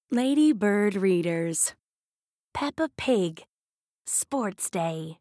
Lady Bird Readers. Peppa Pig. Sports Day.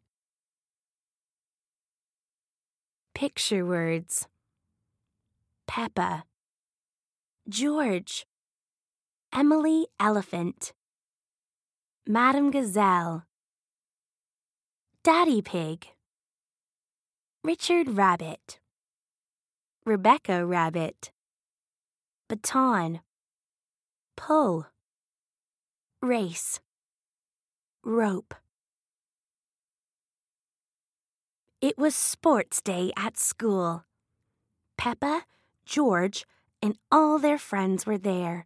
Picture words. Peppa. George. Emily Elephant. Madame Gazelle. Daddy Pig. Richard Rabbit. Rebecca Rabbit. Baton. Pull. Race. Rope. It was sports day at school. Peppa, George, and all their friends were there.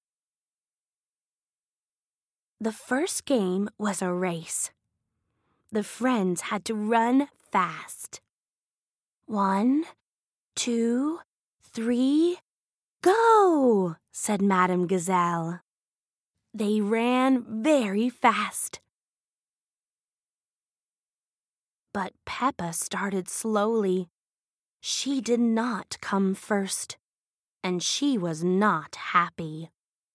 The first game was a race. The friends had to run fast. 1, 2, 3, go, said Madame Gazelle. They ran very fast. But Peppa started slowly. She did not come first, and she was not happy.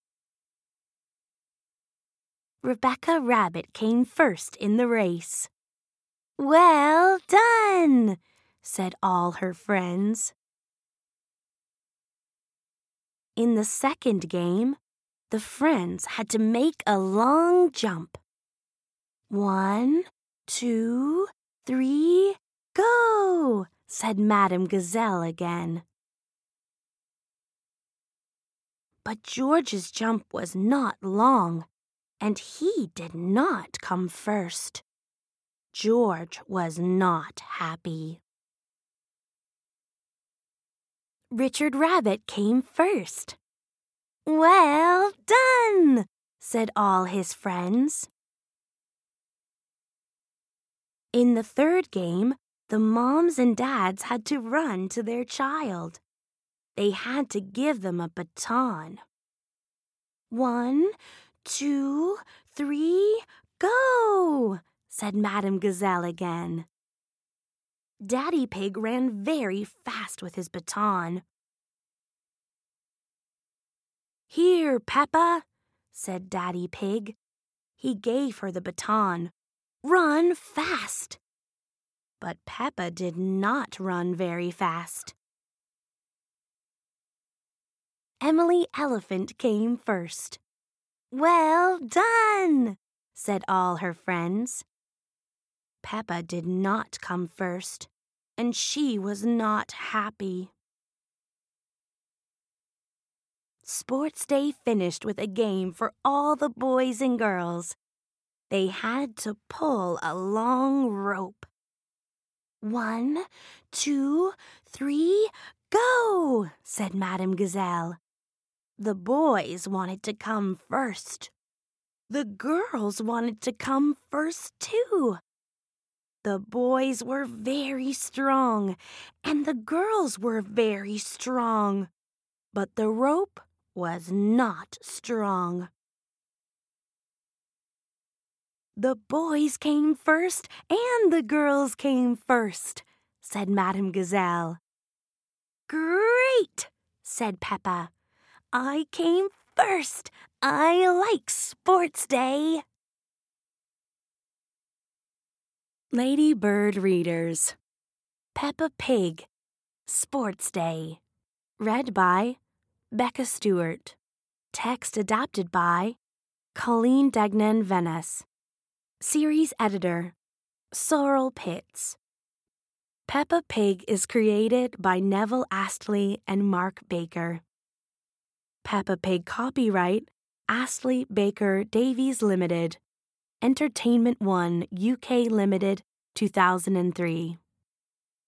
Rebecca Rabbit came first in the race. "Well done," said all her friends. In the second game, the friends had to make a long jump. 1, 2, 3, go, said Madame Gazelle again. But George's jump was not long, and he did not come first. George was not happy. Richard Rabbit came first. "Well done," said all his friends. In the third game, the moms and dads had to run to their child. They had to give them a baton. 1, 2, 3, go, said Madame Gazelle again. Daddy Pig ran very fast with his baton. "Here, Peppa," said Daddy Pig. He gave her the baton. "Run fast." But Peppa did not run very fast. Emily Elephant came first. "Well done," said all her friends. Peppa did not come first, and she was not happy. Sports Day finished with a game for all the boys and girls. They had to pull a long rope. 1, 2, 3, go, said Madame Gazelle. The boys wanted to come first. The girls wanted to come first too. The boys were very strong, and the girls were very strong, but the rope was not strong. The boys came first and the girls came first, said Madame Gazelle. Great, said Peppa. I came first. I like Sports Day. Lady Bird Readers. Peppa Pig. Sports Day. Read by Becca Stewart. Text adapted by Colleen Degnan Venice. Series editor Sorrel Pitts. Peppa Pig is created by Neville Astley and Mark Baker. Peppa Pig copyright Astley Baker Davies Limited. Entertainment One UK Limited 2003.